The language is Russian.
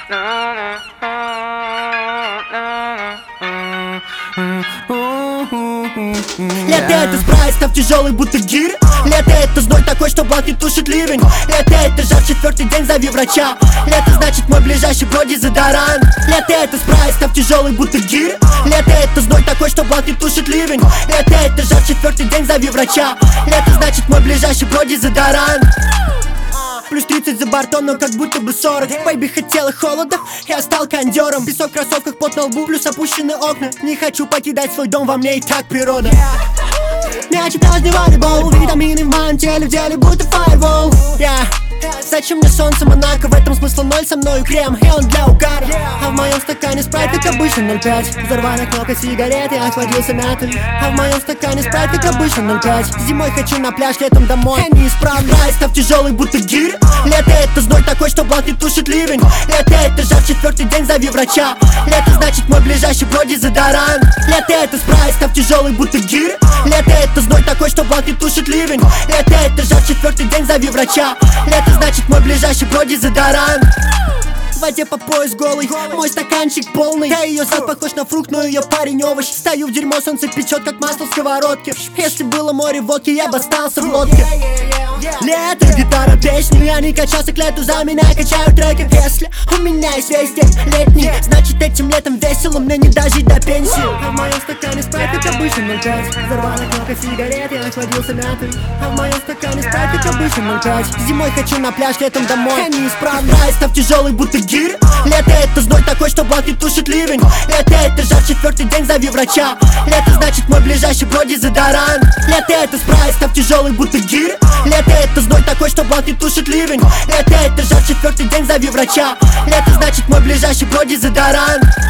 Лето это спрайт, став тяжелый, будто гирь. Лето это зной такой, что блат не тушит ливень. Лето это жар, 4-й день, зови врача. Лето значит мой ближайший бро дезодорант. Лето это спрайт, став тяжелый, будто гирь. Лето это зной такой, что блат не тушит ливень. Лето это жар, 4-й день, зови врача. Лето значит мой ближайший бро дезодорант. Плюс 30 за бортом, но как будто бы 40. Бэйби хотела холода, я стал кондером. Песок в кроссовках, пот на лбу, плюс опущены окна. Не хочу покидать свой дом, во мне и так природа. Мяч не волейбол, витамины в моем теле, в деле будто фаервол. Зачем мне солнце, Монако, в этом смысл ноль, со мною крем, и он для угара. А в моем стакане спрайт, как обычно 0,5. Взорвана кнопка сигареты, охладился мятой. А в моем стакане спрайт, как обычно 0,5. Зимой хочу на пляж, летом домой. Я не исправляюсь, став тяжелый, будто гирь. Лето это зной такой, что блат не тушит ливень. Лето это жар, 4-й день, зови врача. Лето значит мой ближайший бро дезодорант. Лето это спрайт, став тяжелый, будто гирь. Лето это зной такой, что блат не тушит ливень. Лето это жар, 4-й день, зови врача. Лето значит мой ближайший бро дезодорант. В воде по пояс голый, мой стаканчик полный. Да, ее зад похож на фрукт, но ее парень овощ. Стою в дерьмо, солнце печет, как масло в сковородке. Если было море водки, я бы остался в лодке. Лето, гитара, песни, я не качался к лету, за меня качаю треки. Если у меня есть весь день летний, значит этим летом весело, мне не дожить до пенсии. А в моем стакане спрайт, как обычно 0,5. Взорвана кнопка сигарет, я охладился мятой. А в моем стакане спрайт, как обычно 0,5. Зимой хочу на пляж, летом домой. Я не исправляюсь, став тяжелый, будто гирь. Лето это зной такой, что блат не тушит ливень. Лето это жар, 4-й день, зови врача. Лето значит мой ближайший бро дезодорант. Лето это спрайт, став тяжелый, будто гирь. Лето это зной такой, что блат не тушит ливень. Лето это жар, 4-й день, зови врача. Лето значит мой ближайший бро дезодорант.